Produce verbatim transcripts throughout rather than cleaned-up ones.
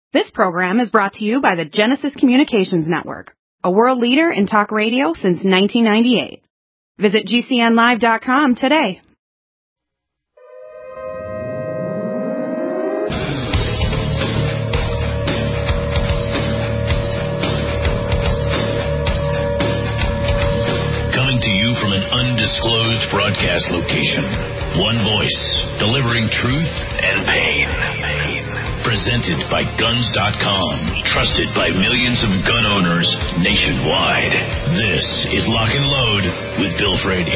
This program is brought to you by the Genesis Communications Network, a world leader in talk radio since nineteen ninety-eight. Visit G C N live dot com today. Coming to you from an undisclosed broadcast location. One voice, delivering truth and pain. Presented by Guns dot com, trusted by millions of gun owners nationwide. This is Lock and Load with Bill Frady.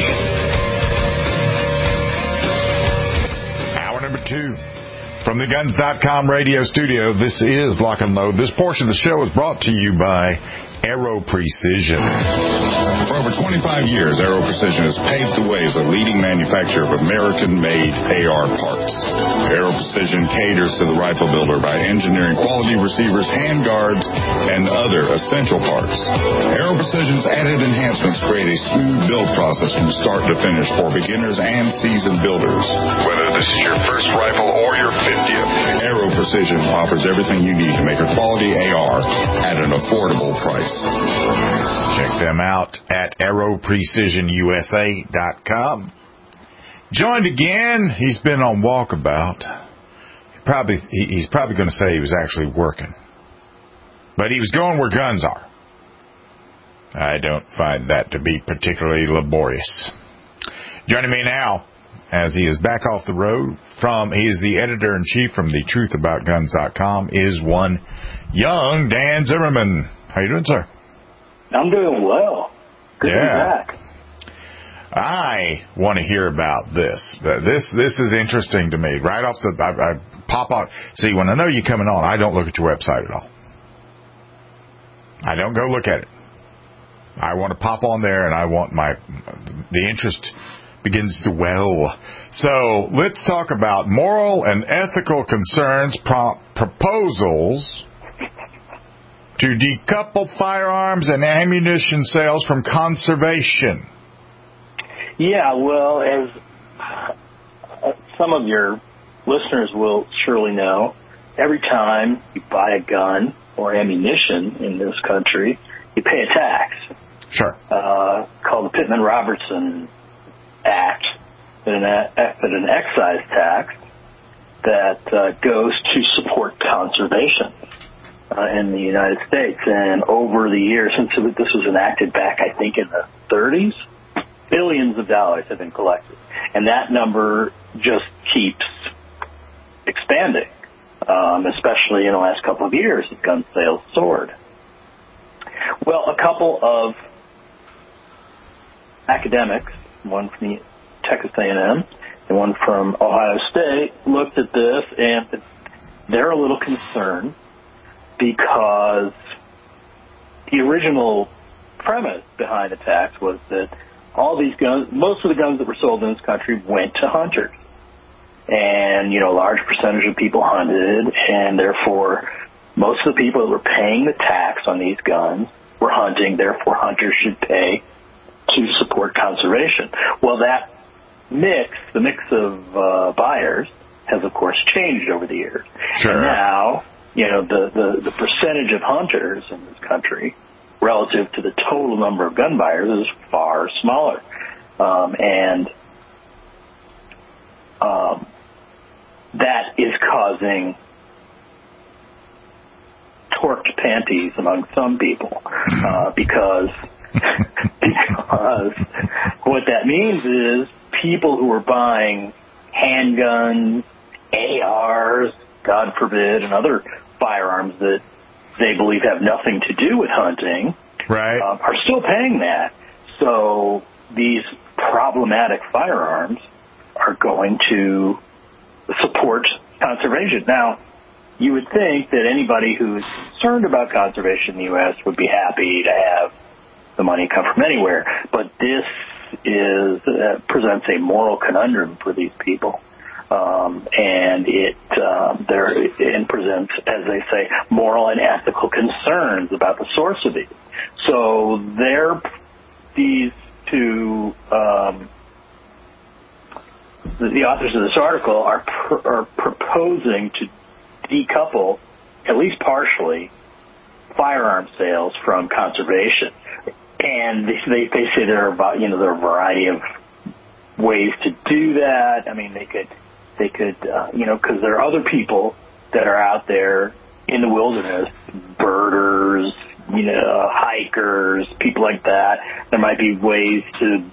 Hour number two. From the Guns dot com radio studio, this is Lock and Load. This portion of the show is brought to you by Aero Precision. For over twenty-five years, Aero Precision has paved the way as a leading manufacturer of American-made A R parts. Aero Precision caters to the rifle builder by engineering quality receivers, handguards, and other essential parts. Aero Precision's added enhancements create a smooth build process from start to finish for beginners and seasoned builders. Whether this is your first rifle or your fiftieth, Aero Precision offers everything you need to make a quality A R at an affordable price. Check them out at aero precision U S A dot com. Joined again, he's been on walkabout. Probably, he's probably going to say he was actually working. But he was going where guns are. I don't find that to be particularly laborious. Joining me now, as he is back off the road, from he is the editor-in-chief from the truth about guns dot com, is one young Dan Zimmerman. How you doing, sir? I'm doing well. Good yeah. to be back. I want to hear about this. This this is interesting to me. Right off the, I, I pop out. See, when I know you're coming on, I don't look at your website at all. I don't go look at it. I want to pop on there, and I want my the interest begins to well. So let's talk about moral and ethical concerns, pro- proposals to decouple firearms and ammunition sales from conservation. Yeah, well, as uh, some of your listeners will surely know, every time you buy a gun or ammunition in this country, you pay a tax. Sure. Uh, called the Pittman-Robertson Act, an, an excise tax that uh, goes to support conservation uh, in the United States. And over the years, since this was enacted back, I think, in the thirties, billions of dollars have been collected. And that number just keeps expanding, um, especially in the last couple of years as gun sales soared. Well, a couple of academics, one from the Texas A and M and one from Ohio State, looked at this, and they're a little concerned because the original premise behind the tax was that all these guns, most of the guns that were sold in this country went to hunters. And, you know, a large percentage of people hunted, and therefore most of the people that were paying the tax on these guns were hunting, therefore hunters should pay to support conservation. Well, that mix, the mix of uh, buyers, has, of course, changed over the years. Sure. And now, you know, the, the, the percentage of hunters in this country relative to the total number of gun buyers is far smaller. Um, and um, that is causing torqued panties among some people uh, because because what that means is people who are buying handguns, A Rs, God forbid, and other firearms that they believe have nothing to do with hunting, right, uh, are still paying that. So these problematic firearms are going to support conservation. Now, you would think that anybody who's concerned about conservation in the U S would be happy to have the money come from anywhere, but this is uh, presents a moral conundrum for these people. Um, and it uh, there it presents, as they say, moral and ethical concerns about the source of these. So they're these two um, the, the authors of this article are pr- are proposing to decouple at least partially, firearm sales from conservation. And they, they, they say there are about, you know, there are a variety of ways to do that. I mean, they could, they could, uh, you know, because there are other people that are out there in the wilderness, birders, you know, hikers, people like that. There might be ways to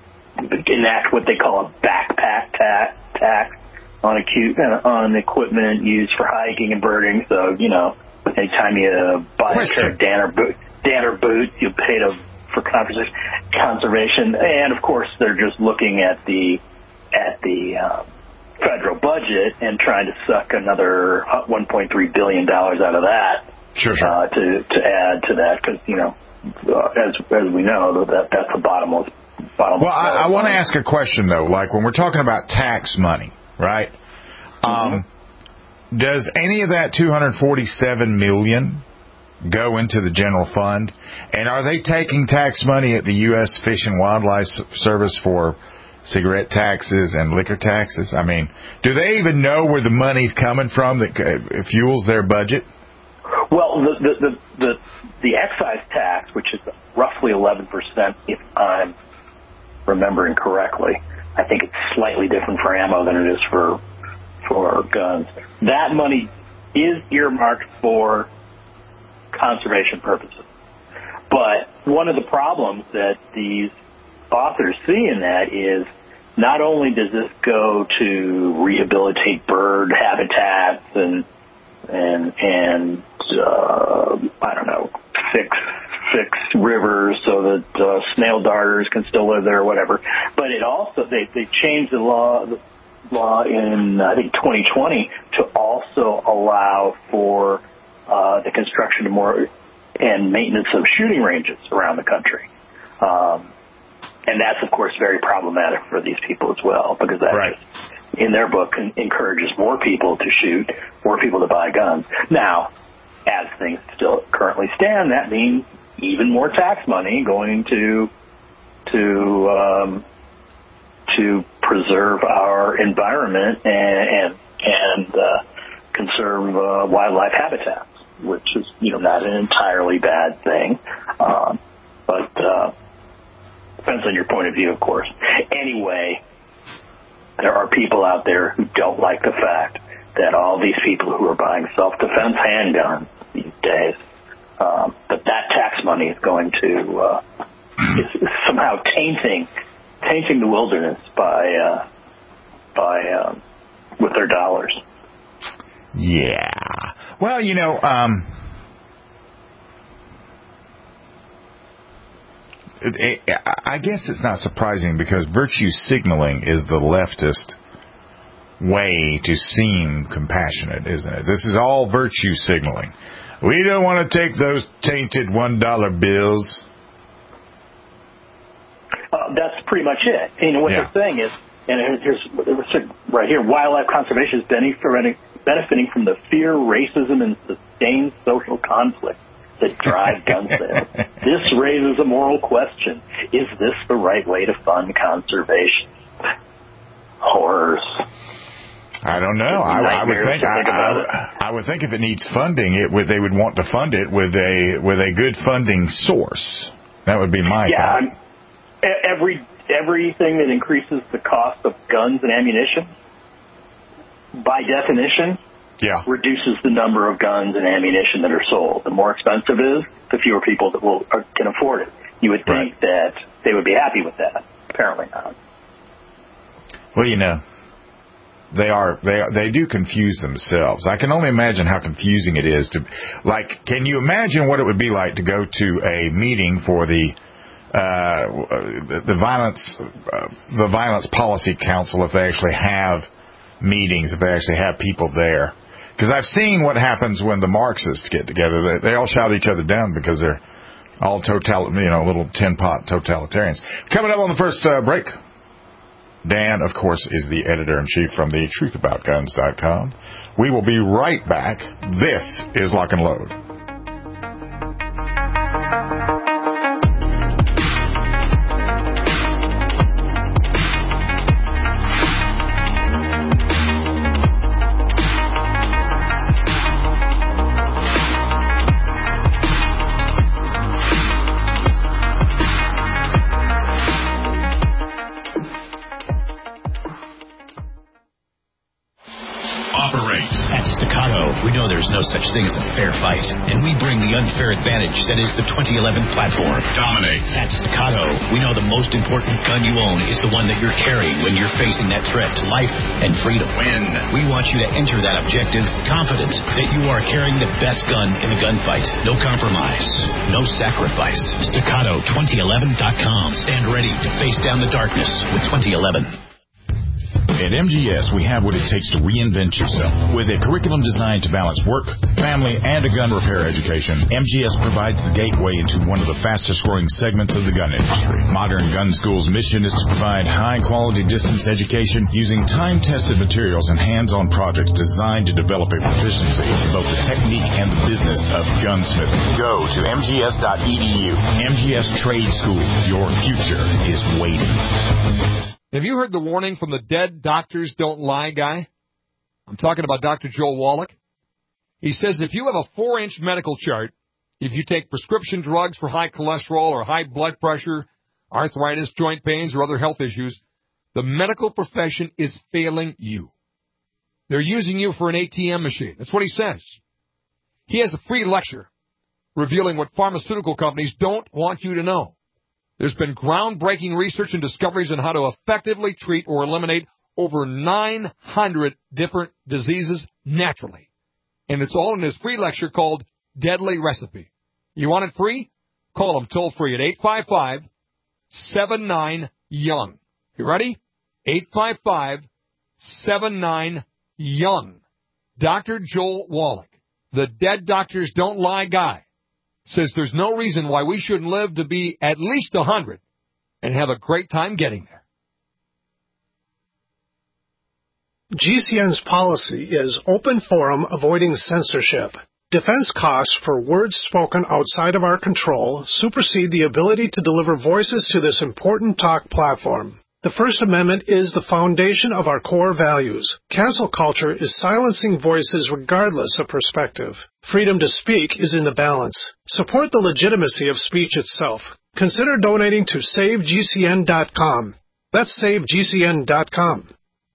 enact what they call a backpack tax, tax on, acu- uh, on equipment used for hiking and birding. So, you know, anytime you buy Question. a pair of Danner, boot, Danner boots, you pay to, for conservation, conservation. And, of course, they're just looking at the at the uh, federal budget and trying to suck another one point three billion dollars out of that. Sure, sure. Uh, to, to add to that, because, you know, uh, as as we know, that that's a bottomless, bottomless. Well, I, I want to ask a question, though. Like, when we're talking about tax money, right? Mm-hmm. Um, does any of that two hundred forty-seven million dollars go into the general fund? And are they taking tax money at the U S Fish and Wildlife Service for cigarette taxes and liquor taxes? I mean, do they even know where the money's coming from that fuels their budget? Well, the the the the, the excise tax, which is roughly eleven percent, if I'm remembering correctly, I think it's slightly different for ammo than it is for for guns. That money is earmarked for conservation purposes. But one of the problems that these authors see in that is not only does this go to rehabilitate bird habitats and and and uh, I don't know, fix fix rivers so that uh, snail darters can still live there or whatever. But it also they they changed the law the law in I think twenty twenty to also allow for uh, the construction of more and maintenance of shooting ranges around the country. Um, and that's of course very problematic for these people as well, because that right. just, in their book, encourages more people to shoot, more people to buy guns. Now, as things still currently stand, that means even more tax money going to to um, to preserve our environment and and, and uh, conserve uh, wildlife habitats, which is, you know, not an entirely bad thing, um, but uh, depends on your point of view, of course. Anyway. There are people out there who don't like the fact that all these people who are buying self-defense handguns these days, um, that that tax money is going to uh, is, is somehow tainting tainting the wilderness by uh, by um, with their dollars. Yeah. Well, you know. Um It, it, I guess it's not surprising, because virtue signaling is the leftist way to seem compassionate, isn't it? This is all virtue signaling. We don't want to take those tainted one dollar bills. Uh, that's pretty much it. You know, what yeah. they're saying is, and here's right here, wildlife conservation is benefiting from the fear, racism, and sustained social conflict that drive gun sales. This raises a moral question. Is this the right way to fund conservation? Horrors. I don't know. I, I would think, I, think I, I would think if it needs funding, it would they would want to fund it with a with a good funding source. That would be my yeah. thought. Every everything that increases the cost of guns and ammunition, by definition, yeah. reduces the number of guns and ammunition that are sold. The more expensive it is, the fewer people that will are, can afford it. You would think right. that they would be happy with that. Apparently not. Well, you know, they are they are, they do confuse themselves. I can only imagine how confusing it is to, like, can you imagine what it would be like to go to a meeting for the uh, the, the violence uh, the violence policy council, if they actually have meetings, if they actually have people there? Because I've seen what happens when the Marxists get together. They, they all shout each other down because they're all total, you know, little tin pot totalitarians. Coming up on the first uh, break, Dan, of course, is the editor-in-chief from the truth about guns dot com. We will be right back. This is Lock and Load. no such thing as a fair fight, and we bring the unfair advantage that is the twenty eleven platform. Dominate. At Staccato, we know the most important gun you own is the one that you're carrying when you're facing that threat to life and freedom. Win. We want you to enter that objective confident that you are carrying the best gun in the gunfight. No compromise, no sacrifice. Staccato twenty eleven dot com. Stand ready to face down the darkness with twenty eleven. At M G S, we have what it takes to reinvent yourself. With a curriculum designed to balance work, family, and a gun repair education, M G S provides the gateway into one of the fastest-growing segments of the gun industry. Modern Gun School's mission is to provide high-quality distance education using time-tested materials and hands-on projects designed to develop a proficiency in both the technique and the business of gunsmithing. Go to M G S dot E D U. M G S Trade School. Your future is waiting. Have you heard the warning from the dead doctors don't lie guy? I'm talking about Doctor Joel Wallach. He says if you have a four-inch medical chart, if you take prescription drugs for high cholesterol or high blood pressure, arthritis, joint pains, or other health issues, the medical profession is failing you. They're using you for an A T M machine. That's what he says. He has a free lecture revealing what pharmaceutical companies don't want you to know. There's been groundbreaking research and discoveries on how to effectively treat or eliminate over nine hundred different diseases naturally. And it's all in his free lecture called Deadly Recipe. You want it free? Call him toll free at eight five five, seven nine, young. You ready? eight five five, seven nine, young. Doctor Joel Wallach, the dead doctors don't lie guy, says there's no reason why we shouldn't live to be at least one hundred and have a great time getting there. G C N's policy is open forum, avoiding censorship. Defense costs for words spoken outside of our control supersede the ability to deliver voices to this important talk platform. The First Amendment is the foundation of our core values. Cancel culture is silencing voices regardless of perspective. Freedom to speak is in the balance. Support the legitimacy of speech itself. Consider donating to save G C N dot com. That's save G C N dot com.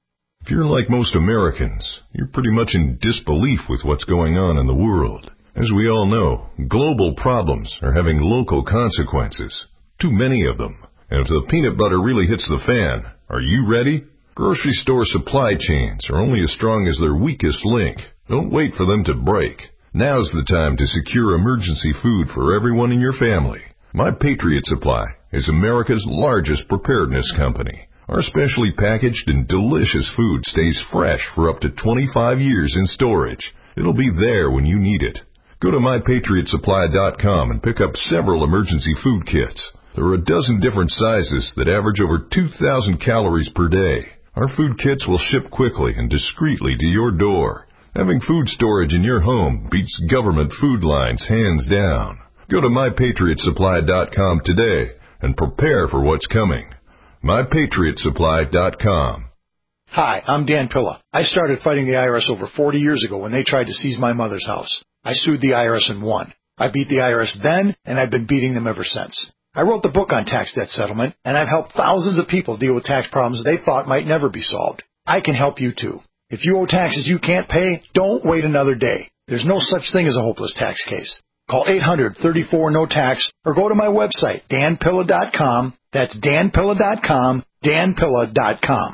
If you're like most Americans, you're pretty much in disbelief with what's going on in the world. As we all know, global problems are having local consequences. Too many of them. And if the peanut butter really hits the fan, are you ready? Grocery store supply chains are only as strong as their weakest link. Don't wait for them to break. Now's the time to secure emergency food for everyone in your family. My Patriot Supply is America's largest preparedness company. Our specially packaged and delicious food stays fresh for up to twenty-five years in storage. It'll be there when you need it. Go to my patriot supply dot com and pick up several emergency food kits. There are a dozen different sizes that average over two thousand calories per day. Our food kits will ship quickly and discreetly to your door. Having food storage in your home beats government food lines hands down. Go to my patriot supply dot com today and prepare for what's coming. my patriot supply dot com. Hi, I'm Dan Pilla. I started fighting the I R S over forty years ago when they tried to seize my mother's house. I sued the I R S and won. I beat the I R S then, and I've been beating them ever since. I wrote the book on tax debt settlement, and I've helped thousands of people deal with tax problems they thought might never be solved. I can help you, too. If you owe taxes you can't pay, don't wait another day. There's no such thing as a hopeless tax case. Call eight hundred, thirty-four, no tax, or go to my website, dan pilla dot com. That's dan pilla dot com, dan pilla dot com.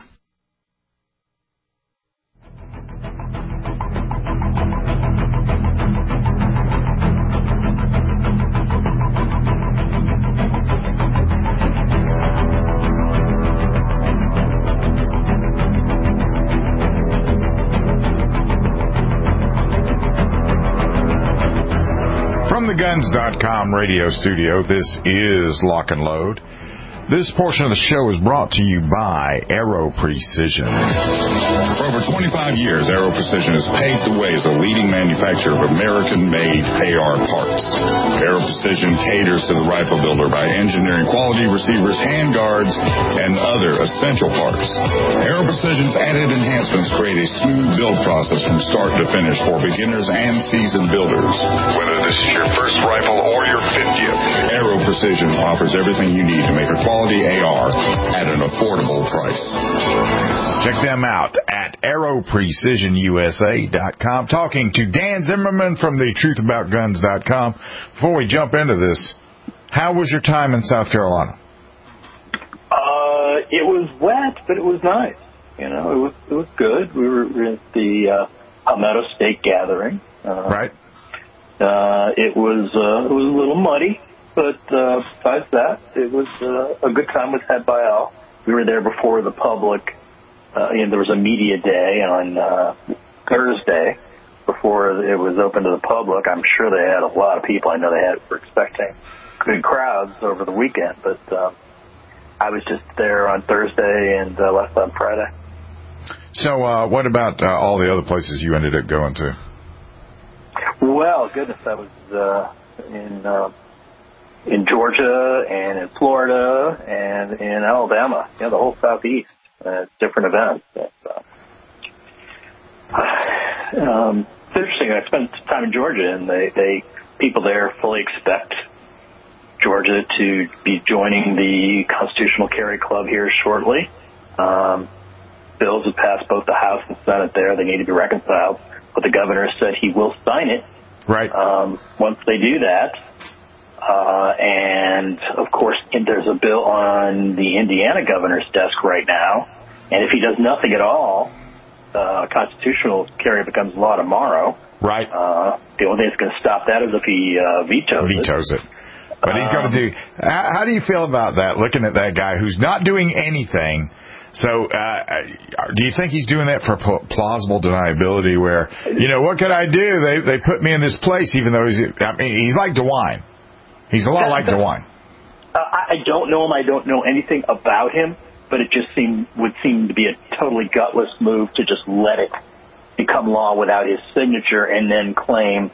From the guns dot com radio studio, this is Lock and Load. This portion of the show is brought to you by Aero Precision. For over twenty-five years, Aero Precision has paved the way as a leading manufacturer of American-made A R parts. Aero Precision caters to the rifle builder by engineering quality receivers, handguards, and other essential parts. Aero Precision's added enhancements create a smooth build process from start to finish for beginners and seasoned builders. Whether this is your first rifle or your fiftieth, Aero Precision offers everything you need to make a quality quality A R at an affordable price. Check them out at Aero Precision U S A dot com. Talking to Dan Zimmerman from the truth about guns dot com. Before we jump into this, how was your time in South Carolina? Uh, it was wet, but it was nice. You know, it was it was good. We were at the uh, Palmetto State Gathering. Uh, right. Uh, it was uh, it was a little muddy, but uh, besides that, it was uh, a good time was had by all. We were there before the public. Uh, you know, there was a media day on uh, Thursday before it was open to the public. I'm sure they had a lot of people. I know they had were expecting good crowds over the weekend, but uh, I was just there on Thursday and uh, left on Friday. So, uh, what about uh, all the other places you ended up going to? Well, goodness, I was uh, in uh, in Georgia and in Florida and in Alabama. You know, the whole Southeast. Uh, different events. Uh, um, it's interesting. I spent time in Georgia, and they, they people there fully expect Georgia to be joining the Constitutional Carry Club here shortly. Um, bills have passed both the House and Senate there. They need to be reconciled. But the governor said he will sign it. Right. Um, once they do that. Uh, and, of course, there's a bill on the Indiana governor's desk right now. And if he does nothing at all, uh, constitutional carry becomes law tomorrow. Right. Uh, the only thing that's going to stop that is if he uh, vetoes, vetoes it. it. But he's um, going to do... How, how do you feel about that, looking at that guy who's not doing anything? So uh, do you think he's doing that for plausible deniability where, you know, what could I do? They they put me in this place even though he's... I mean, he's like DeWine. He's a lot like DeWine. Uh, I don't know him. I don't know anything about him, but it just seem would seem to be a totally gutless move to just let it become law without his signature and then claim,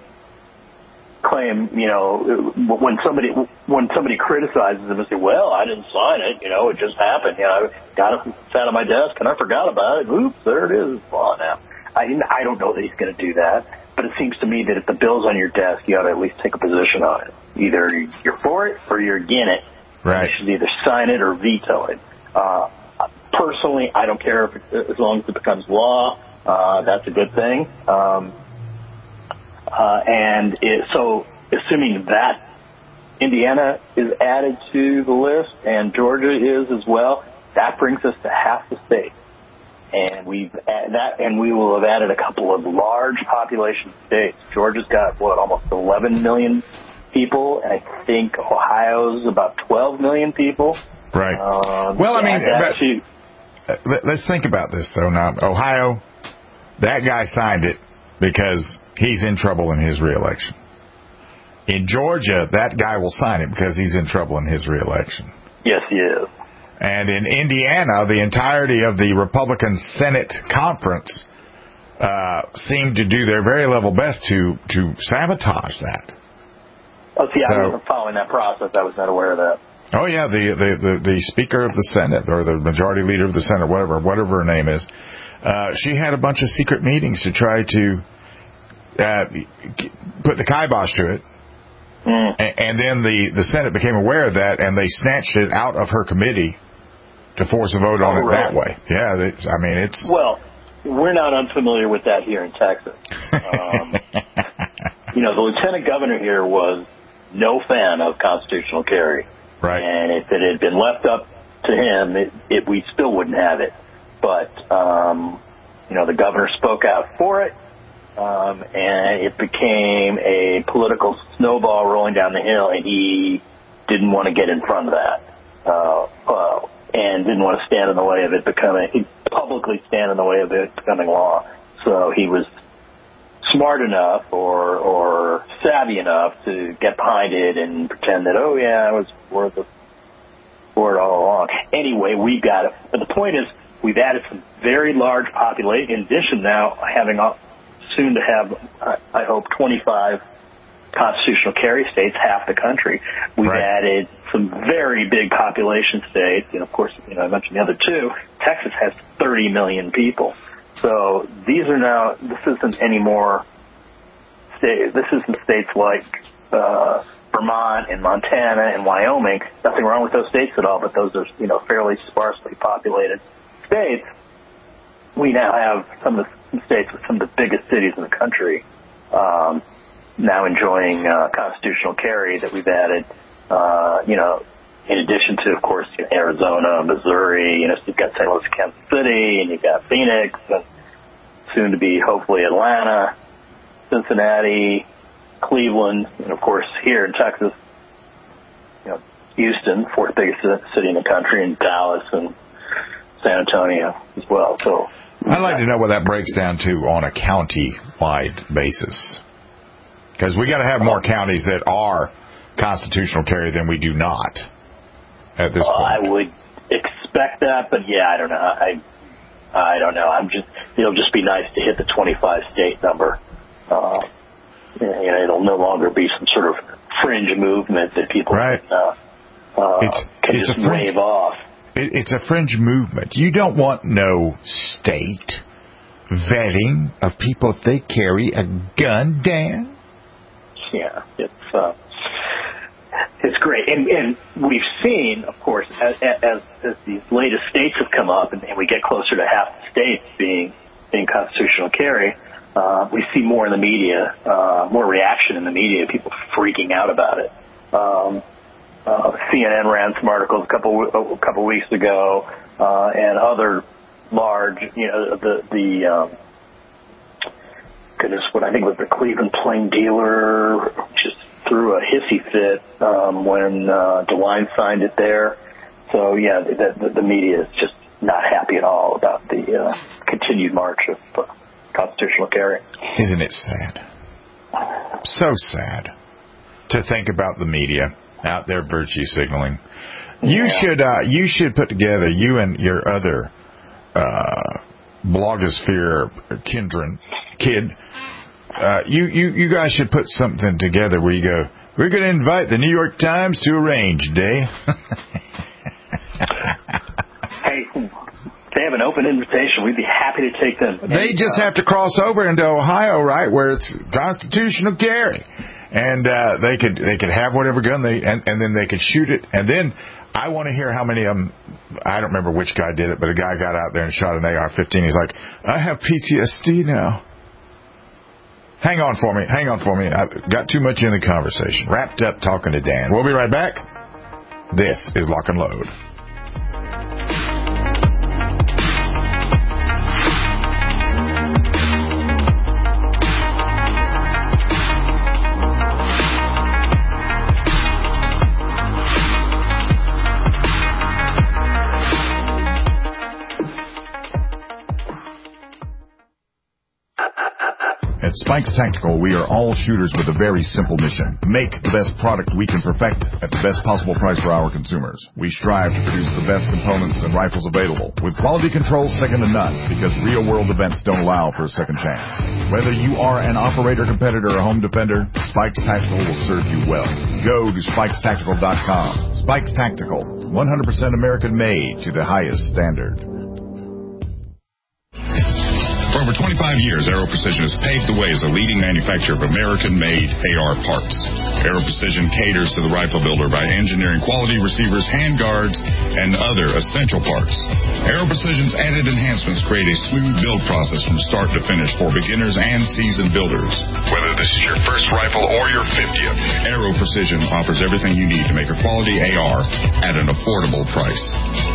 claim you know, when somebody when somebody criticizes him and say, well, I didn't sign it, you know, it just happened. You know, I got it, sat on my desk and I forgot about it. Oops, there it is. It's law now. I, I don't know that he's going to do that, but it seems to me that if the bill's on your desk, you ought to at least take a position on it. Either you're for it or you're against it. Right. You should either sign it or veto it. Uh, personally, I don't care if it, as long as it becomes law. Uh, that's a good thing. Um, uh, and it, so, assuming that Indiana is added to the list and Georgia is as well, that brings us to half the state. And we've that, and we will have added a couple of large population states. Georgia's got what, almost eleven million people, and I think Ohio's about twelve million people. Right. Um, well, I mean, but, but, let's think about this though. Now, Ohio, that guy signed it because he's in trouble in his reelection. In Georgia, that guy will sign it because he's in trouble in his reelection. Yes, he is. And in Indiana, the entirety of the Republican Senate conference uh, seemed to do their very level best to, to sabotage that. Oh, see, so, I wasn't following that process. I was not aware of that. Oh, yeah, the, the, the, the Speaker of the Senate, or the Majority Leader of the Senate, whatever, whatever her name is, uh, she had a bunch of secret meetings to try to uh, put the kibosh to it. Mm. And, and then the, the Senate became aware of that, and they snatched it out of her committee to force a vote on oh, it really? that way. Yeah, they, I mean, it's... Well, we're not unfamiliar with that here in Texas. Um, you know, the lieutenant governor here was no fan of constitutional carry. Right. And if it had been left up to him, it, it, we still wouldn't have it. But, um, you know, the governor spoke out for it, um, and it became a political snowball rolling down the hill, and he didn't want to get in front of that. Uh, uh, and didn't want to stand in the way of it becoming, publicly stand in the way of it becoming law. So he was smart enough or or savvy enough to get behind it and pretend that, oh, yeah, I was for the for it all along. Anyway, we've got it. But the point is, we've added some very large population. In addition, now having soon to have, I hope, twenty-five constitutional carry states, half the country. We've right. added some very big population states, and of course, you know, I mentioned the other two. Texas has thirty million people. So these are now, this isn't anymore, state, this isn't states like uh, Vermont and Montana and Wyoming. Nothing wrong with those states at all, but those are, you know, fairly sparsely populated states. We now have some of the states with some of the biggest cities in the country um, now enjoying uh, constitutional carry that we've added, uh, you know, in addition to, of course, you know, Arizona, Missouri, you know, so you've got Saint Louis, Kansas City, and you've got Phoenix, and soon to be hopefully Atlanta, Cincinnati, Cleveland, and of course here in Texas, you know, Houston, fourth biggest city in the country, and Dallas and San Antonio as well. So I'd like to know what that breaks down to on a county-wide basis, because we got to have more counties that are constitutional carry than we do not at this well, point. I would expect that, but yeah, I don't know. I I don't know. I'm just it'll just be nice to hit the twenty-five state number. Uh, you know, it'll no longer be some sort of fringe movement that people right. can, uh, uh, it's, can it's just a fringe, wave off. It, it's a fringe movement. You don't want no state vetting of people if they carry a gun, Dan. Yeah, it's uh, it's great, and and we've seen, of course, as as, as these latest states have come up, and, and we get closer to half the states being being constitutional carry. Uh, we see more in the media, uh, more reaction in the media, people freaking out about it. Um, uh, C N N ran some articles a couple a couple weeks ago, uh, and other large, you know, the the um, goodness, what I think was the Cleveland Plain Dealer just threw a hissy fit um, when uh, DeWine signed it there. So yeah, the, the, the media is just not happy at all about the uh, continued march of uh, constitutional carry. Isn't it sad? So sad to think about the media out there virtue signaling. You yeah. should uh, you should put together, you and your other uh, blogosphere kindred kid. Uh, you, you you guys should put something together where you go, we're going to invite the New York Times to a range day. Hey, they have an open invitation. We'd be happy to take them. They just have to cross over into Ohio, right, where it's constitutional carry, and uh, they could they could have whatever gun they and, and then they could shoot it. And then I want to hear how many of them. I don't remember which guy did it, but a guy got out there and shot an A R fifteen. He's like, I have P T S D now. Hang on for me. Hang on for me. I've got too much in the conversation. Wrapped up talking to Dan. We'll be right back. This is Lock and Load. At Spikes Tactical, we are all shooters with a very simple mission. Make the best product we can perfect at the best possible price for our consumers. We strive to produce the best components and rifles available, with quality control second to none, because real-world events don't allow for a second chance. Whether you are an operator, competitor, or home defender, Spikes Tactical will serve you well. Go to spikes tactical dot com. Spikes Tactical, one hundred percent American-made to the highest standard. For over twenty-five years, Aero Precision has paved the way as a leading manufacturer of American-made A R parts. Aero Precision caters to the rifle builder by engineering quality receivers, handguards, and other essential parts. Aero Precision's added enhancements create a smooth build process from start to finish for beginners and seasoned builders. Whether this is your first rifle or your fiftieth, Aero Precision offers everything you need to make a quality A R at an affordable price.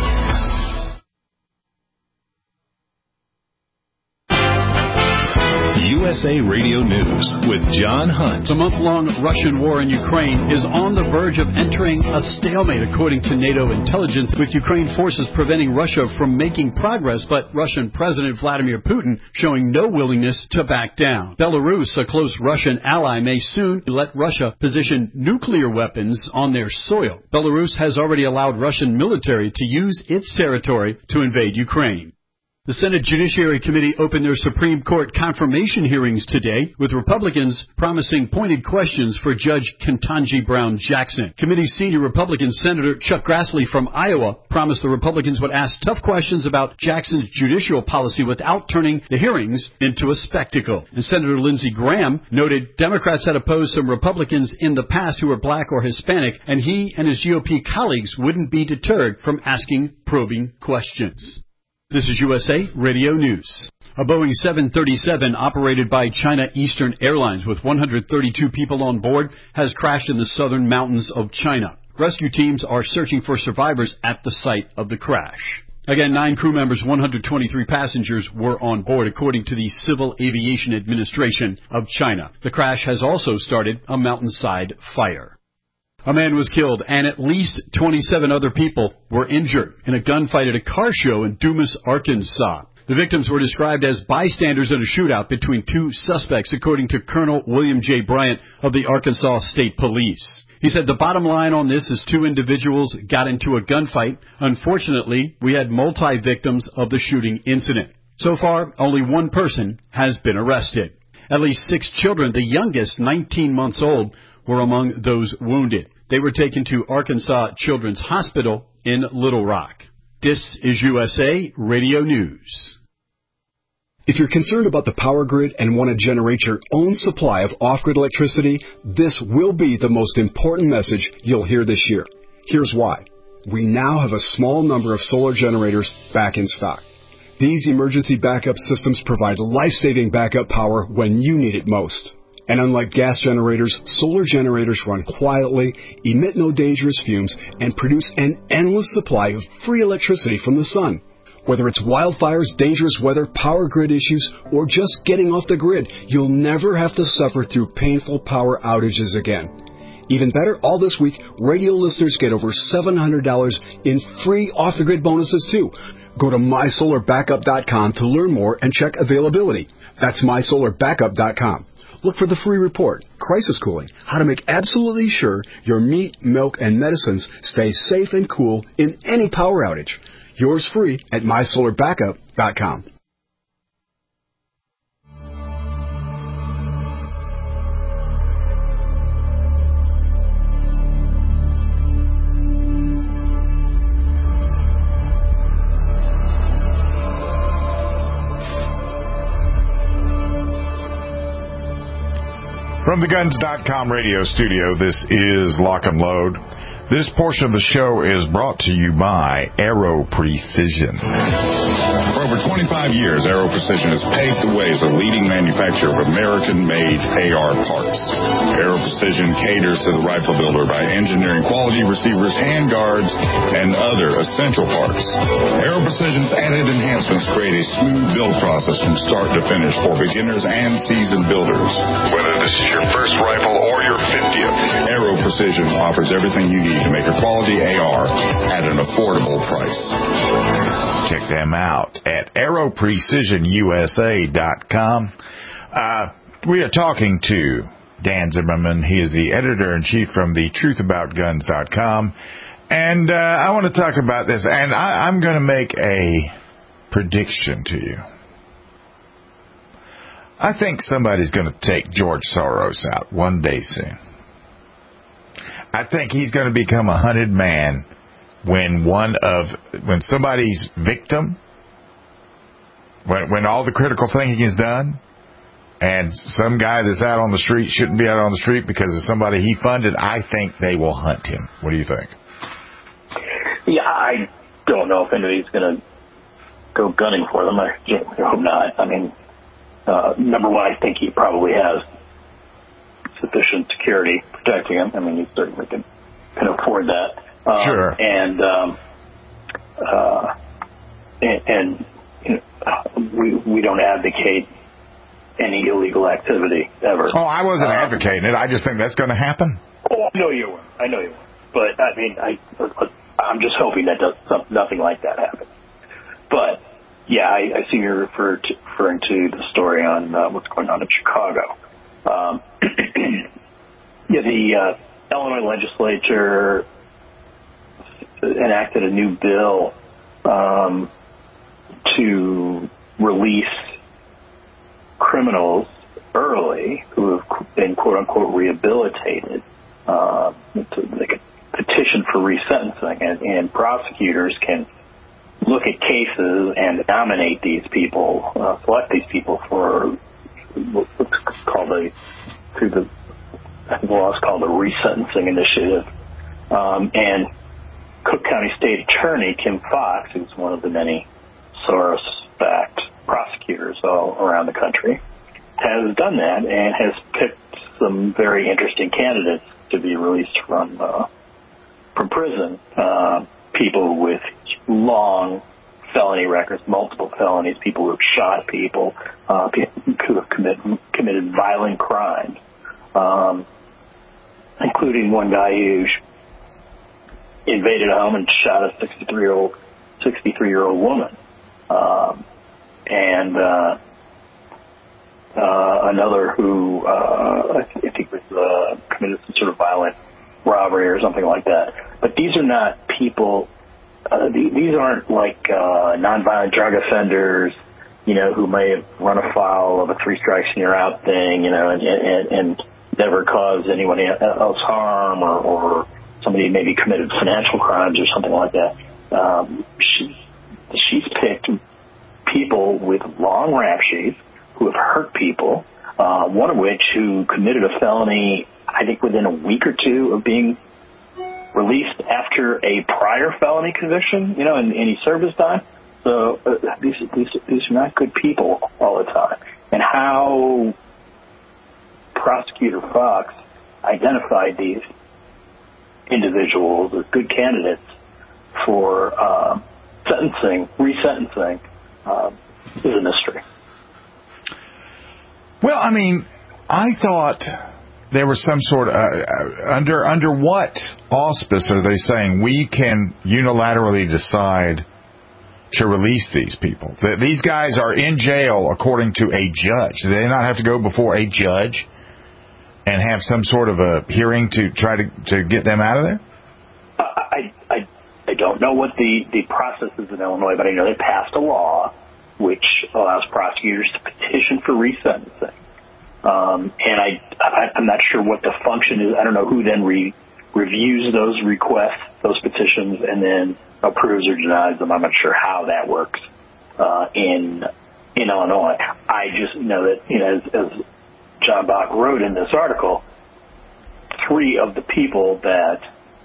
U S A Radio News with John Hunt. The month-long Russian war in Ukraine is on the verge of entering a stalemate, according to NATO intelligence, with Ukraine forces preventing Russia from making progress, but Russian President Vladimir Putin showing no willingness to back down. Belarus, a close Russian ally, may soon let Russia position nuclear weapons on their soil. Belarus has already allowed Russian military to use its territory to invade Ukraine. The Senate Judiciary Committee opened their Supreme Court confirmation hearings today, with Republicans promising pointed questions for Judge Ketanji Brown Jackson. Committee senior Republican Senator Chuck Grassley from Iowa promised the Republicans would ask tough questions about Jackson's judicial policy without turning the hearings into a spectacle. And Senator Lindsey Graham noted Democrats had opposed some Republicans in the past who were black or Hispanic, and he and his G O P colleagues wouldn't be deterred from asking probing questions. This is U S A Radio News. A Boeing seven thirty-seven operated by China Eastern Airlines with one hundred thirty-two people on board has crashed in the southern mountains of China. Rescue teams are searching for survivors at the site of the crash. Again, nine crew members, one hundred twenty-three passengers were on board, according to the Civil Aviation Administration of China. The crash has also started a mountainside fire. A man was killed and at least twenty-seven other people were injured in a gunfight at a car show in Dumas, Arkansas. The victims were described as bystanders in a shootout between two suspects, according to Colonel William J. Bryant of the Arkansas State Police. He said the bottom line on this is two individuals got into a gunfight. Unfortunately, we had multi-victims of the shooting incident. So far, only one person has been arrested. At least six children, the youngest nineteen months old, were among those wounded. They were taken to Arkansas Children's Hospital in Little Rock. This is U S A Radio News. If you're concerned about the power grid and want to generate your own supply of off-grid electricity, this will be the most important message you'll hear this year. Here's why. We now have a small number of solar generators back in stock. These emergency backup systems provide life-saving backup power when you need it most. And unlike gas generators, solar generators run quietly, emit no dangerous fumes, and produce an endless supply of free electricity from the sun. Whether it's wildfires, dangerous weather, power grid issues, or just getting off the grid, you'll never have to suffer through painful power outages again. Even better, all this week, radio listeners get over seven hundred dollars in free off-the-grid bonuses too. Go to my solar backup dot com to learn more and check availability. That's my solar backup dot com. Look for the free report, Crisis Cooling, how to make absolutely sure your meat, milk, and medicines stay safe and cool in any power outage. Yours free at my solar backup dot com. From the guns dot com radio studio, this is Lock and Load. This portion of the show is brought to you by Aero Precision. For over twenty-five years, Aero Precision has paved the way as a leading manufacturer of American-made A R parts. Aero Precision caters to the rifle builder by engineering quality receivers, handguards, and other essential parts. Aero Precision's added enhancements create a smooth build process from start to finish for beginners and seasoned builders. Whether this is your first rifle or your fiftieth, Aero Precision offers everything you need to make a quality A R at an affordable price. Check them out at aero precision U S A dot com. Uh, we are talking to Dan Zimmerman. He is the editor-in-chief from the truth about guns dot com. And uh, I want to talk about this, and I, I'm going to make a prediction to you. I think somebody's going to take George Soros out one day soon. I think he's going to become a hunted man when one of when somebody's victim, when when all the critical thinking is done, and some guy that's out on the street shouldn't be out on the street because of somebody he funded. I think they will hunt him. What do you think? Yeah, I don't know if anybody's going to go gunning for them. I hope not. I mean, uh, number one, I think he probably has sufficient security protecting him. I mean, he certainly can, can afford that. Um, sure. And, um, uh, and, and you know, we, we don't advocate any illegal activity ever. Oh, I wasn't um, advocating it. I just think that's going to happen. Oh, I know you were. I know you were. But, I mean, I, I'm just hoping that does, nothing like that happens. But, yeah, I, I see you're refer to, referring to the story on uh, what's going on in Chicago. Um, yeah, the uh, Illinois legislature enacted a new bill um, to release criminals early who have been, quote-unquote, rehabilitated. Uh, they could petition for resentencing, and, and prosecutors can look at cases and nominate these people, uh, select these people for what's called a, through the, I think the law is called a resentencing initiative. Um, and Cook County State Attorney Kim Foxx, who's one of the many Soros-backed prosecutors all around the country, has done that and has picked some very interesting candidates to be released from uh, from prison. Uh, people with long felony records, multiple felonies, people who have shot people, uh, people who have commit, committed violent crimes, um, including one guy who invaded a home and shot a sixty-three-year-old sixty-three-year-old woman, um, and uh, uh, another who uh, I think was uh, committed some sort of violent robbery or something like that. But these are not people. Uh, these aren't like uh, nonviolent drug offenders, you know, who may have run afoul of a three strikes and you're out thing, you know, and, and, and never caused anyone else harm, or, or somebody maybe committed financial crimes or something like that. Um, she, she's picked people with long rap sheets who have hurt people, uh, one of which who committed a felony, I think, within a week or two of being released after a prior felony conviction, you know, and, and he served his time. So uh, these, these these are not good people all the time. And how Prosecutor Foxx identified these individuals as good candidates for uh, sentencing, resentencing, uh, is a mystery. Well, I mean, I thought there was some sort of, uh, under under what auspice are they saying we can unilaterally decide to release these people? That these guys are in jail according to a judge. Do they not have to go before a judge and have some sort of a hearing to try to, to get them out of there? I, I I don't know what the, the process is in Illinois, but I know they passed a law which allows prosecutors to petition for resentencing. Um, and I, I, I'm not sure what the function is. I don't know who then re, reviews those requests, those petitions, and then approves or denies them. I'm not sure how that works uh, in in Illinois. I just know that, you know, as, as John Bach wrote in this article, three of the people that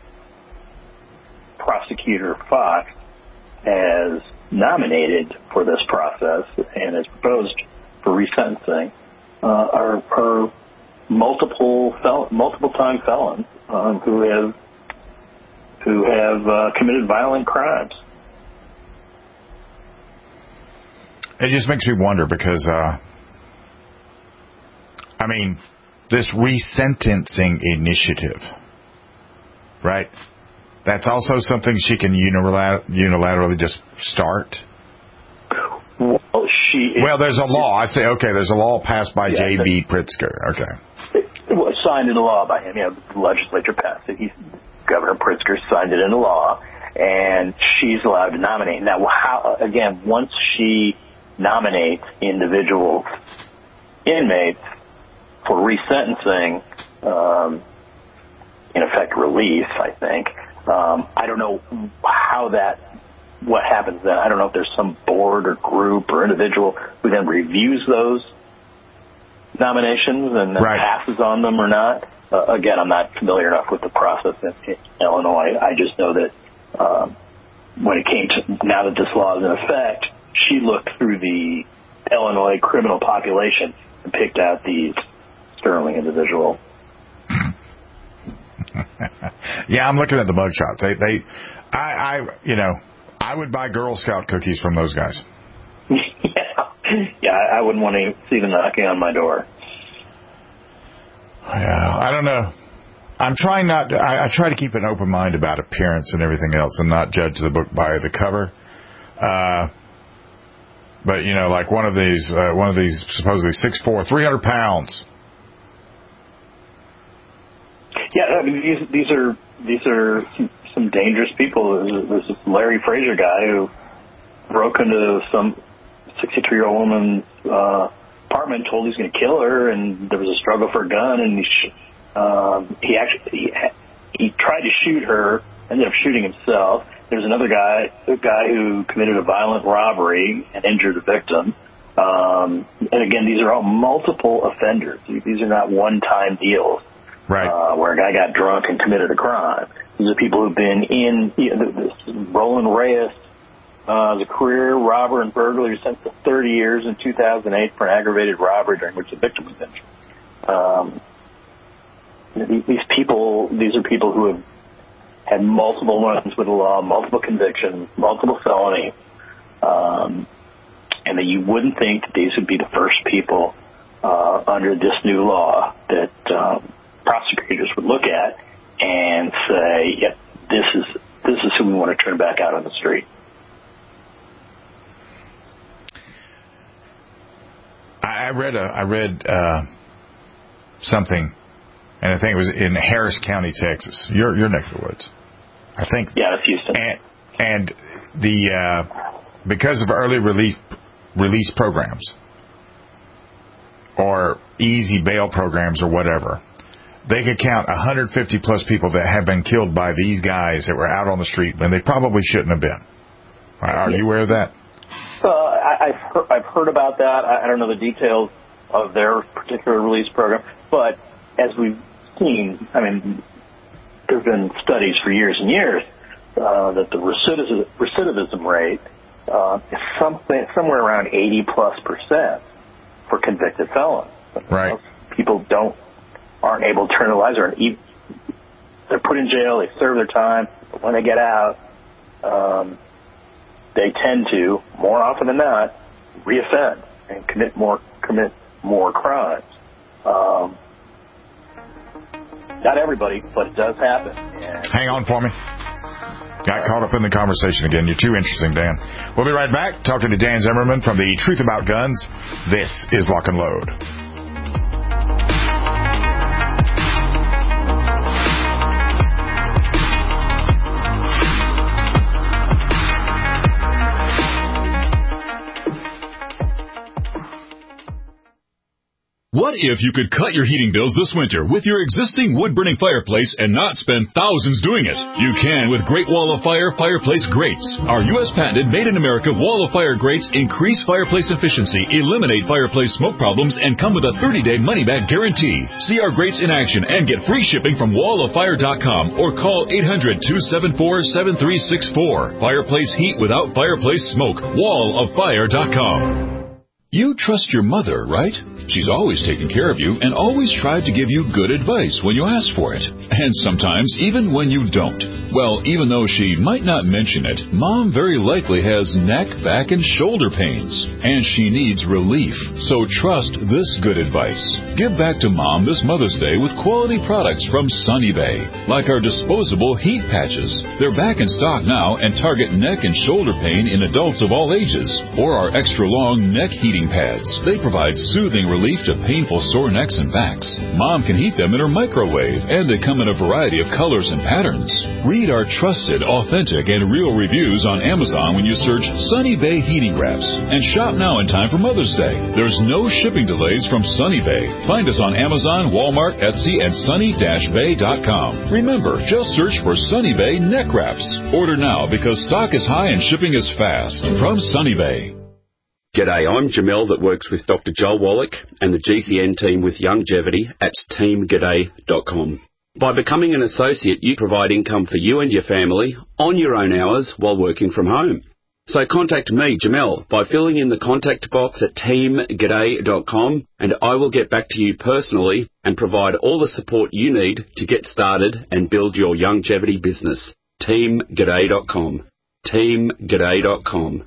Prosecutor Foxx has nominated for this process and has proposed for resentencing uh, are, are multiple fel- multiple time felons um, who have who have uh, committed violent crimes. It just makes me wonder because, uh, I mean, this resentencing initiative, right? That's also something she can unilater- unilaterally just start? Well, she is, well, there's a law. I say, okay, there's a law passed by yeah, J B Pritzker. Okay. It, it was signed into law by him. You know, the legislature passed it. He's, Governor Pritzker signed it into law, and she's allowed to nominate. Now, how, again, once she nominates individual inmates for resentencing, um, in effect, release, I think, Um, I don't know how that, what happens then. I don't know if there's some board or group or individual who then reviews those nominations and then right. passes on them or not. Uh, again, I'm not familiar enough with the process in, in Illinois. I just know that um, when it came to, now that this law is in effect, she looked through the Illinois criminal population and picked out these sterling individuals. Yeah, I'm looking at the mugshots. They, they, I, I, you know, I would buy Girl Scout cookies from those guys. yeah, yeah, I wouldn't want to see them knocking on my door. Yeah, I don't know. I'm trying not. To, I, I try to keep an open mind about appearance and everything else, and not judge the book by the cover. Uh, but you know, like one of these, uh, one of these supposedly six foot four, three hundred pounds. Yeah, I mean, these these are these are some, some dangerous people. There's this Larry Frazier guy who broke into some sixty-three-year-old woman's uh, apartment, told he was going to kill her, and there was a struggle for a gun, and he sh- um, he actually he, he tried to shoot her, ended up shooting himself. There's another guy, a guy who committed a violent robbery and injured the victim. Um, and again, these are all multiple offenders. These are not one-time deals, right? Uh, where a guy got drunk and committed a crime. These are people who've been in. You know, this Roland Reyes uh, was a career robber and burglar who sentenced to thirty years in two thousand eight for an aggravated robbery during which the victim was injured. Um, these people, these are people who have had multiple runs with the law, multiple convictions, multiple felonies. Um, and that you wouldn't think that these would be the first people uh, under this new law that um, prosecutors would look at and say, "Yep, this is this is who we want to turn back out on the street." I read a I read uh, something, and I think it was in Harris County, Texas, your your neck of the woods. I think. Yeah, that's Houston. And, and the uh, because of early relief. release programs or easy bail programs or whatever, they could count one hundred fifty plus people that have been killed by these guys that were out on the street when they probably shouldn't have been. Are you aware of that? Uh, I, I've, heard, I've heard about that. I, I don't know the details of their particular release program, but as we've seen, I mean, there have been studies for years and years uh, that the recidivism, recidivism rate Uh, is something somewhere around eighty plus percent for convicted felons. Right. People don't aren't able to turn their lives around. They're put in jail. They serve their time. But when they get out, um, they tend to, more often than not, reoffend and commit more commit more crimes. Um, not everybody, but it does happen. And hang on for me. Got caught up in the conversation again. You're too interesting, Dan. We'll be right back talking to Dan Zimmerman from the Truth About Guns. This is Lock and Load. What if you could cut your heating bills this winter with your existing wood-burning fireplace and not spend thousands doing it? You can with Great Wall of Fire Fireplace Grates. Our U S patented made-in-America Wall of Fire grates increase fireplace efficiency, eliminate fireplace smoke problems, and come with a thirty-day money-back guarantee. See our grates in action and get free shipping from wall of fire dot com or call eight hundred, two seven four, seven three six four. Fireplace heat without fireplace smoke. wall of fire dot com. You trust your mother, right? She's always taken care of you and always tried to give you good advice when you ask for it. And sometimes even when you don't. Well, even though she might not mention it, Mom very likely has neck, back, and shoulder pains. And she needs relief. So trust this good advice. Give back to Mom this Mother's Day with quality products from Sunny Bay. Like our disposable heat patches. They're back in stock now and target neck and shoulder pain in adults of all ages. Or our extra long neck heating pads. They provide soothing relief to painful sore necks and backs. Mom can heat them in her microwave, and they come in a variety of colors and patterns. Read our trusted, authentic, and real reviews on Amazon when you search Sunny Bay Heating Wraps. And shop now in time for Mother's Day. There's no shipping delays from Sunny Bay. Find us on Amazon, Walmart, Etsy, and sunny dash bay dot com. Remember, just search for Sunny Bay Neck Wraps. Order now because stock is high and shipping is fast. From Sunny Bay. G'day, I'm Jamel that works with Doctor Joel Wallach and the G C N team with Longevity at team g'day dot com. By becoming an associate, you provide income for you and your family on your own hours while working from home. So contact me, Jamel, by filling in the contact box at team g'day dot com and I will get back to you personally and provide all the support you need to get started and build your longevity business. team g'day dot com. team g'day dot com.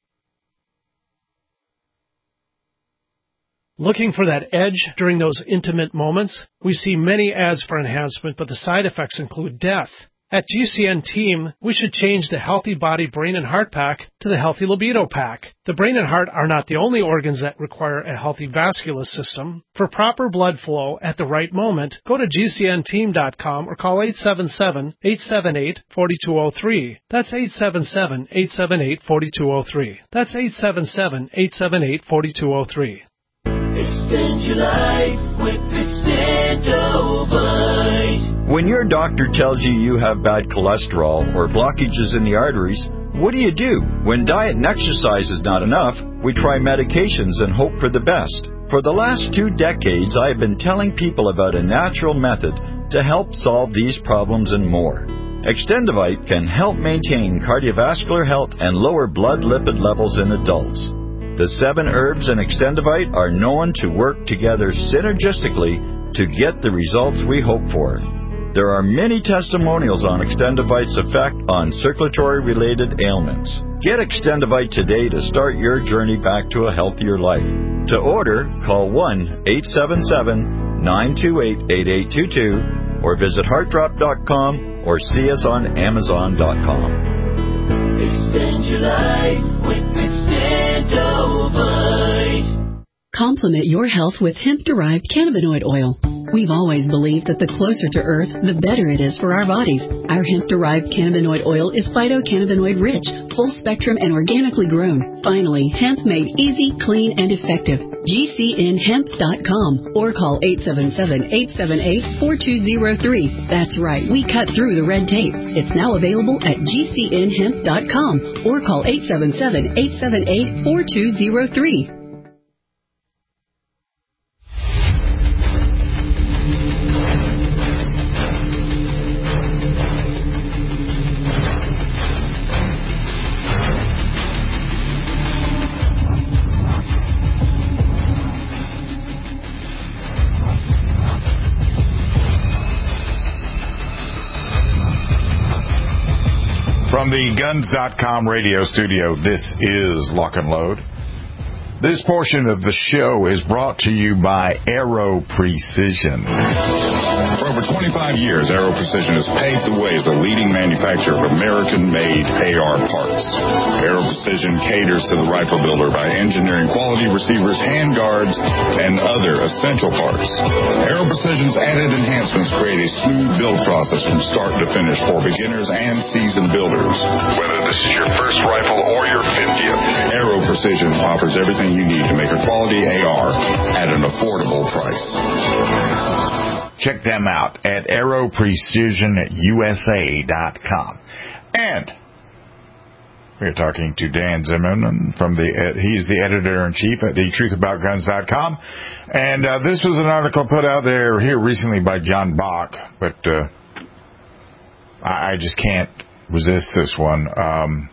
Looking for that edge during those intimate moments? We see many ads for enhancement, but the side effects include death. At G C N Team, we should change the Healthy Body, Brain, and Heart Pack to the Healthy Libido Pack. The brain and heart are not the only organs that require a healthy vascular system. For proper blood flow at the right moment, go to G C N team dot com or call eight seven seven, eight seven eight, four two zero three. That's eight seven seven, eight seven eight, four two zero three. That's eight seven seven, eight seven eight, four two zero three. Extend your life with Extendovite. When your doctor tells you you have bad cholesterol or blockages in the arteries, what do you do? When diet and exercise is not enough, we try medications and hope for the best. For the last two decades, I have been telling people about a natural method to help solve these problems and more. Extendovite can help maintain cardiovascular health and lower blood lipid levels in adults. The seven herbs in Extendovite are known to work together synergistically to get the results we hope for. There are many testimonials on Extendovite's effect on circulatory-related ailments. Get Extendovite today to start your journey back to a healthier life. To order, call one eight seven seven, nine two eight, eight eight two two or visit heart drop dot com or see us on amazon dot com. Extend your life with Extendovite. Complement your health with hemp-derived cannabinoid oil. We've always believed that the closer to Earth, the better it is for our bodies. Our hemp-derived cannabinoid oil is phytocannabinoid-rich, full-spectrum, and organically grown. Finally, hemp made easy, clean, and effective. G C N hemp dot com or call eight seven seven, eight seven eight, four two zero three. That's right, we cut through the red tape. It's now available at G C N hemp dot com or call eight seven seven, eight seven eight, four two zero three. From the guns dot com radio studio, this is Lock and Load. This portion of the show is brought to you by Aero Precision. For over twenty-five years, Aero Precision has paved the way as a leading manufacturer of American-made A R parts. Aero Precision caters to the rifle builder by engineering quality receivers, handguards, and other essential parts. Aero Precision's added enhancements create a smooth build process from start to finish for beginners and seasoned builders. Whether this is your first rifle or your fiftieth, Aero Precision offers everything you need to make a quality A R at an affordable price. Check them out at aero precision U S A dot com. And we're talking to Dan Zimmerman from the, uh, he's the editor-in-chief at the truth about guns dot com. And uh, this was an article put out there here recently by John Bach, but uh, I, I just can't resist this one. Um,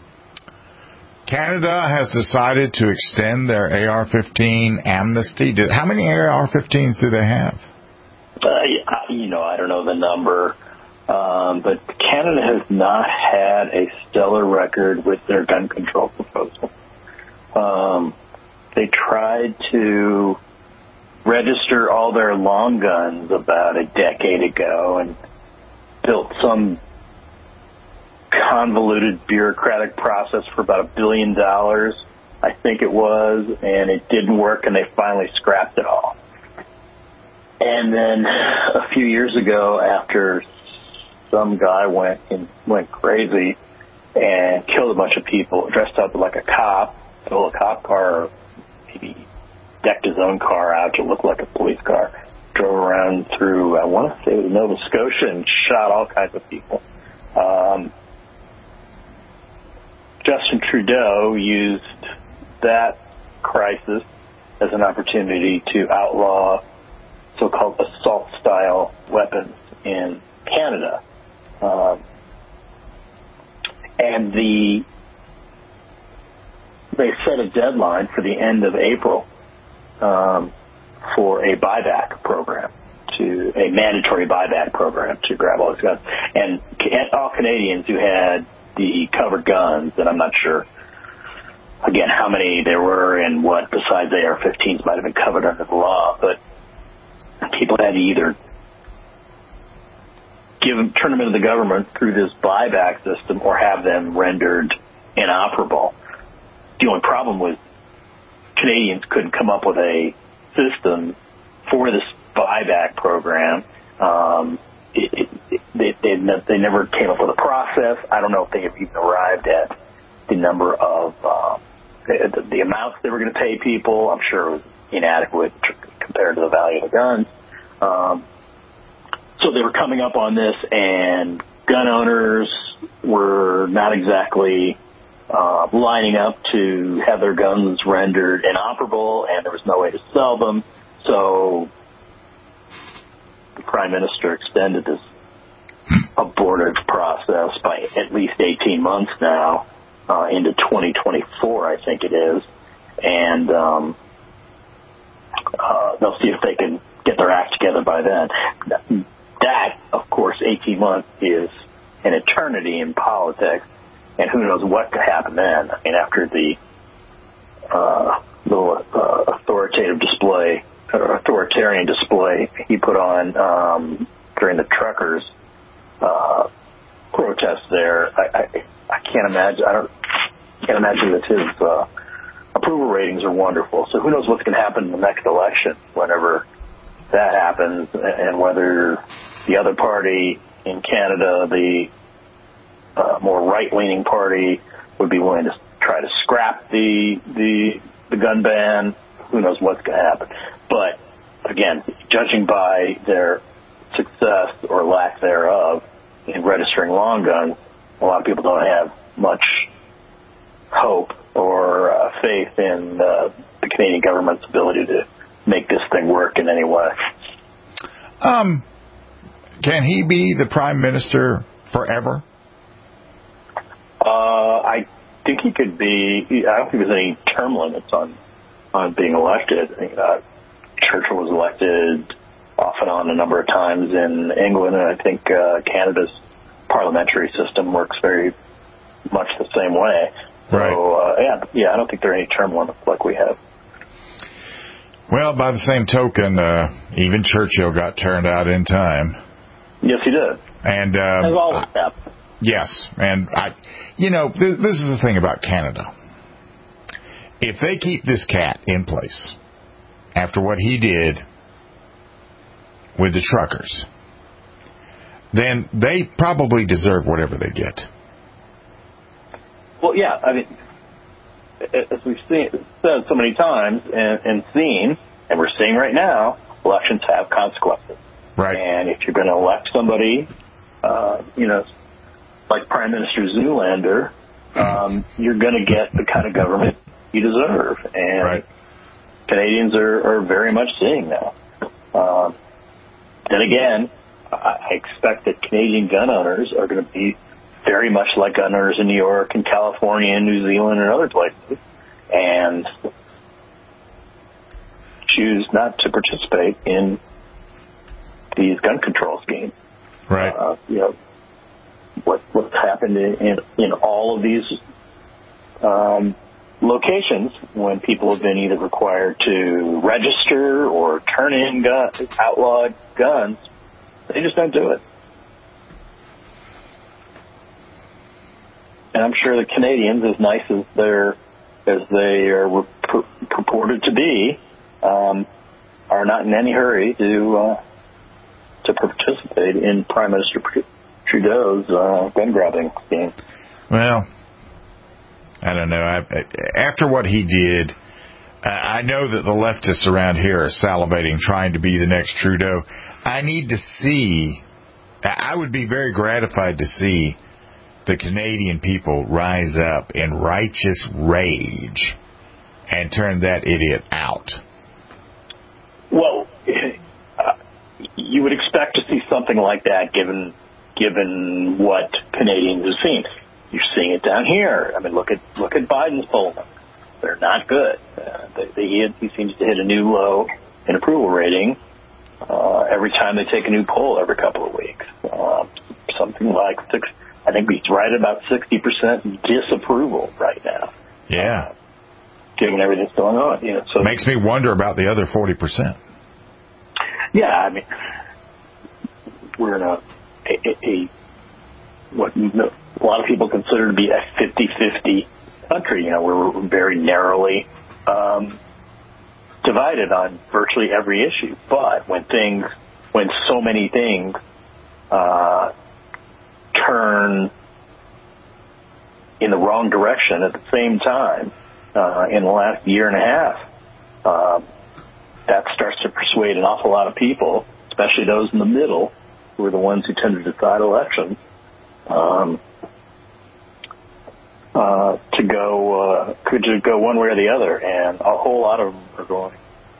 Canada has decided to extend their A R fifteen amnesty. How many A R fifteens do they have? Uh, you know, I don't know the number, um, but Canada has not had a stellar record with their gun control proposal. Um, they tried to register all their long guns about a decade ago and built some convoluted bureaucratic process for about a billion dollars, I think it was, and it didn't work, and they finally scrapped it all. And then a few years ago, after some guy went and went crazy and killed a bunch of people, dressed up like a cop, stole a cop car, or maybe decked his own car out to look like a police car, drove around through, I want to say it was Nova Scotia, and shot all kinds of people. Um, Justin Trudeau used that crisis as an opportunity to outlaw so-called assault-style weapons in Canada. Um, and the they set a deadline for the end of April um, for a buyback program, to a mandatory buyback program to grab all these guns. And all Canadians who had the covered guns, and I'm not sure, again, how many there were and what besides A R fifteens might have been covered under the law, but people had to either give them, turn them into the government through this buyback system or have them rendered inoperable. The only problem was Canadians couldn't come up with a system for this buyback program. Um, it, it, it, they, they, they never came up with a process. I don't know if they have even arrived at the number of uh, the, the amounts they were going to pay people. I'm sure it was inadequate compared to the value of the guns. Um, so they were coming up on this, and gun owners were not exactly uh, lining up to have their guns rendered inoperable, and there was no way to sell them. So the Prime Minister extended this abortive process by at least eighteen months now, uh, into twenty twenty-four, I think it is. And um, uh, they'll see if they can get their act together by then. That, of course, eighteen months is an eternity in politics, and who knows what could happen then. I mean, after the uh, little uh, authoritative display, or authoritarian display he put on um, during the truckers' uh, protest there, I, I, I can't imagine. I don't can't imagine that his uh, approval ratings are wonderful. So who knows what's going to happen in the next election, whenever that happens, and whether the other party in Canada, the uh, more right-leaning party, would be willing to try to scrap the the, the gun ban. Who knows what's going to happen? But again, judging by their success or lack thereof in registering long guns, a lot of people don't have much hope or uh, faith in uh, the Canadian government's ability to make this thing work in any way. Um, can he be the Prime Minister forever? Uh, I think he could be. I don't think there's any term limits on on being elected. I think, uh, Churchill was elected off and on a number of times in England, and I think uh, Canada's parliamentary system works very much the same way. Right. So, uh, yeah, yeah, I don't think there are any term limits like we have. Well, by the same token, uh, even Churchill got turned out in time. Yes, he did. And um, as always happens. Yes, and I, you know, this, this is the thing about Canada. If they keep this cat in place after what he did with the truckers, then they probably deserve whatever they get. Well, yeah, I mean, as we've seen, said so many times and, and seen, and we're seeing right now, elections have consequences. Right. And if you're going to elect somebody, uh, you know, like Prime Minister Zoolander, um, you're going to get the kind of government you deserve. And right. Canadians are, are very much seeing that. Um, then again, I expect that Canadian gun owners are going to be very much like gun owners in New York and California and New Zealand and other places, and choose not to participate in these gun control schemes. Right. Uh, you know, what what's happened in, in, in all of these um, locations when people have been either required to register or turn in gun, outlawed guns, they just don't do it. And I'm sure the Canadians, as nice as they're as they are pur- purported to be, um, are not in any hurry to uh, to participate in Prime Minister Trudeau's uh, gun grabbing scheme. Well, I don't know. I, after what he did, I know that the leftists around here are salivating, trying to be the next Trudeau. I need to see. I would be very gratified to see the Canadian people rise up in righteous rage and turn that idiot out. Well, uh, you would expect to see something like that given given what Canadians have seen. You're seeing it down here. I mean, look at look at Biden's poll numbers. They're not good. Uh, they, they, he seems to hit a new low in approval rating uh, every time they take a new poll every couple of weeks. Uh, something like six. I think he's right about sixty percent disapproval right now. Yeah. Uh, given everything that's going on. You know, so makes me wonder about the other forty percent. Yeah, I mean, we're in a a, a what a lot of people consider to be a fifty-fifty country. You know, we're very narrowly um, divided on virtually every issue. But when things, when so many things uh, turn in the wrong direction at the same time uh, in the last year and a half, uh, that starts to persuade an awful lot of people, especially those in the middle, who are the ones who tend to decide elections, um, uh, to go uh, could just go one way or the other, and a whole lot of them are going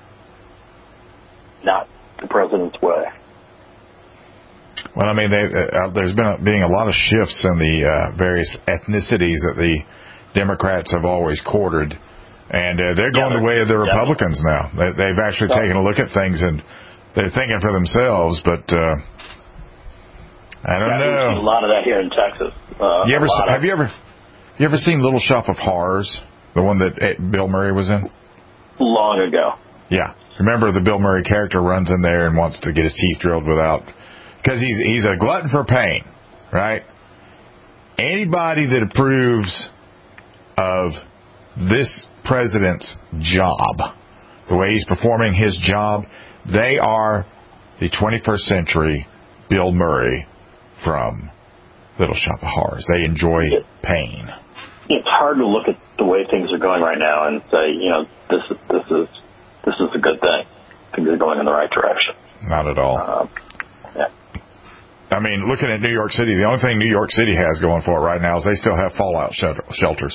not the president's way. Well, I mean, they, uh, there's been a, being a lot of shifts in the uh, various ethnicities that the Democrats have always courted, and uh, they're going yeah, the way of the Republicans yeah. now. They, they've actually yeah. taken a look at things, and they're thinking for themselves, but uh, I don't yeah, know. We've seen a lot of that here in Texas. Uh, you ever of, have you ever you ever seen Little Shop of Horrors, the one that Bill Murray was in? Long ago. Yeah, remember the Bill Murray character runs in there and wants to get his teeth drilled without. Because he's he's a glutton for pain, right? Anybody that approves of this president's job, the way he's performing his job, they are the twenty-first century Bill Murray from Little Shop of Horrors. They enjoy it, pain. It's hard to look at the way things are going right now and say, you know, this is this is this is a good thing. Things are going in the right direction. Not at all. Um, yeah. I mean, looking at New York City, the only thing New York City has going for it right now is they still have fallout shelters.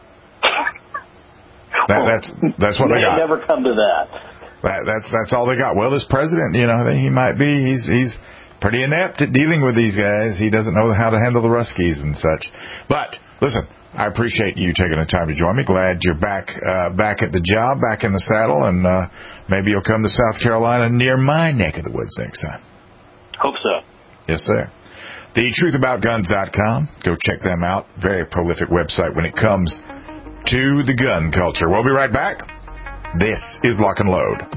That, that's that's what they got. They never come to that. that. That's that's all they got. Well, this president, you know, he might be he's he's pretty inept at dealing with these guys. He doesn't know how to handle the Ruskies and such. But listen, I appreciate you taking the time to join me. Glad you're back uh, back at the job, back in the saddle, and uh, maybe you'll come to South Carolina near my neck of the woods next time. Hope so. Yes, sir. the truth about guns dot com. Go check them out. Very prolific website when it comes to the gun culture. We'll be right back. This is Lock and Load.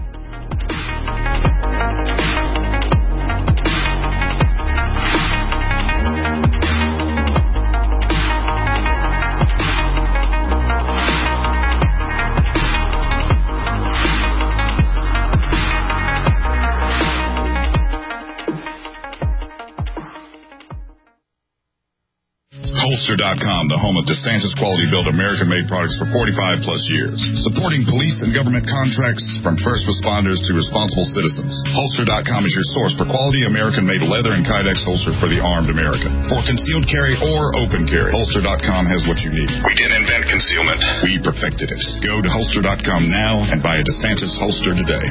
Holster dot com, the home of DeSantis Quality Built American-made products for forty-five plus years. Supporting police and government contracts from first responders to responsible citizens. Holster dot com is your source for quality American-made leather and Kydex holsters for the armed American. For concealed carry or open carry, Holster dot com has what you need. We didn't invent concealment. We perfected it. Go to Holster dot com now and buy a DeSantis holster today.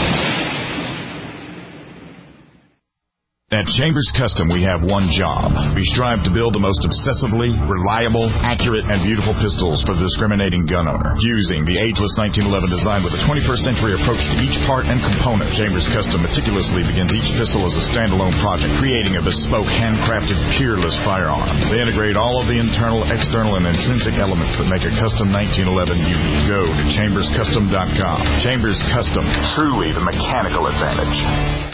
At Chambers Custom, we have one job. We strive to build the most obsessively reliable, accurate, and beautiful pistols for the discriminating gun owner. Using the ageless nineteen eleven design with a twenty-first century approach to each part and component, Chambers Custom meticulously begins each pistol as a standalone project, creating a bespoke, handcrafted, peerless firearm. They integrate all of the internal, external, and intrinsic elements that make a custom nineteen eleven unique. Go to Chambers Custom dot com. Chambers Custom, truly the mechanical advantage.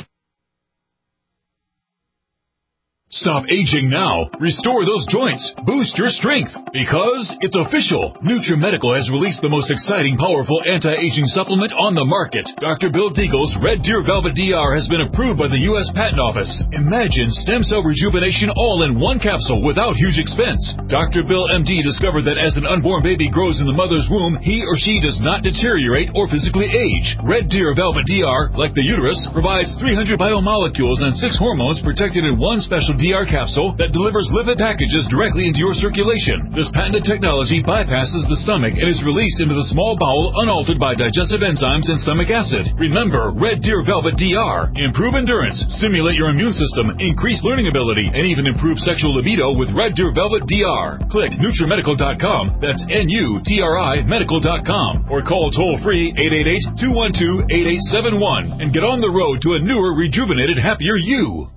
Stop aging now. Restore those joints. Boost your strength. Because it's official. NutriMedical has released the most exciting, powerful anti-aging supplement on the market. Doctor Bill Deagle's Red Deer Velvet D R has been approved by the U S Patent Office. Imagine stem cell rejuvenation all in one capsule without huge expense. Doctor Bill M D discovered that as an unborn baby grows in the mother's womb, he or she does not deteriorate or physically age. Red Deer Velvet D R, like the uterus, provides three hundred biomolecules and six hormones protected in one special D R capsule that delivers lipid packages directly into your circulation. This patented technology bypasses the stomach and is released into the small bowel unaltered by digestive enzymes and stomach acid. Remember, Red Deer Velvet D R. Improve endurance, stimulate your immune system, increase learning ability, and even improve sexual libido with Red Deer Velvet D R. Click NutriMedical dot com, that's N U T R I Medical dot com, or call toll-free eight eight eight, two one two, eight eight seven one and get on the road to a newer, rejuvenated, happier you.